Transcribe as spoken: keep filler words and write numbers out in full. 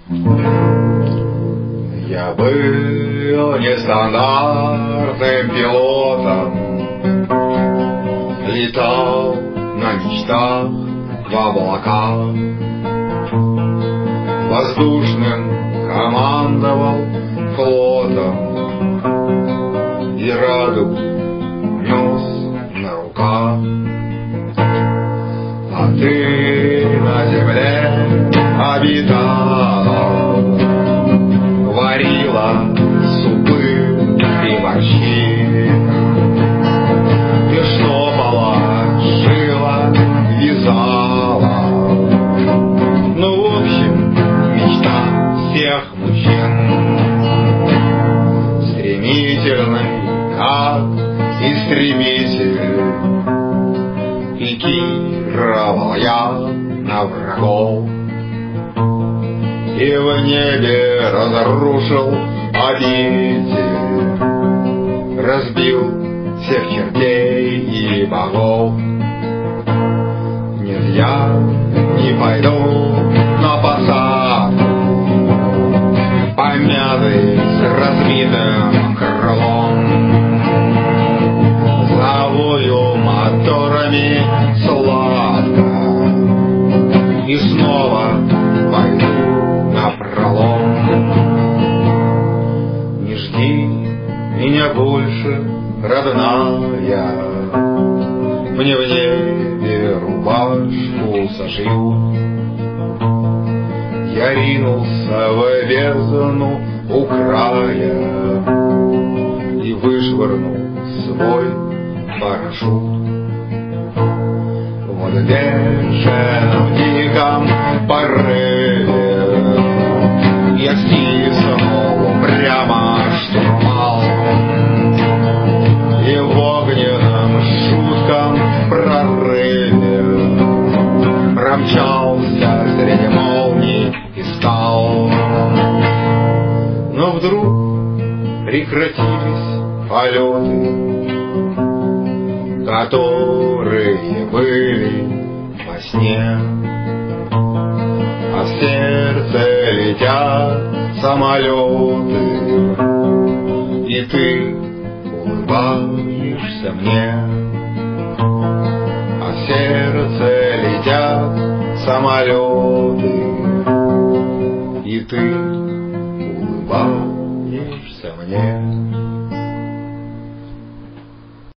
Я был нестандартным пилотом, летал на мечтах в облаках, воздушным командовал флотом и радугу нес на руках. А ты на земле обитала, варила супы и борщи, ты штопала, шила, вязала. Ну, в общем, мечта всех мужчин. Стремительный, как истребитель, пикировал я на врагов, и в небе разрушил обитель, разбил всех чертей и богов. Нет, я не пойду на посадку, помятый с разбитым крылом, завою моторами сладко и снова пойду напролом. Не жди меня больше, родная, мне в небе рубашку сошьют. Я ринулся в бездну у края и вышвырнул свой парашют. Вот в бешеном диком порыве я стиснул прямо штурвал, и в огненном жутком прорыве промчался среди молний и скал. Но вдруг прекратились полеты, которые были во сне, а в сердце летят самолеты, и ты улыбаешься мне. А в сердце летят самолеты, и ты улыбаешься мне.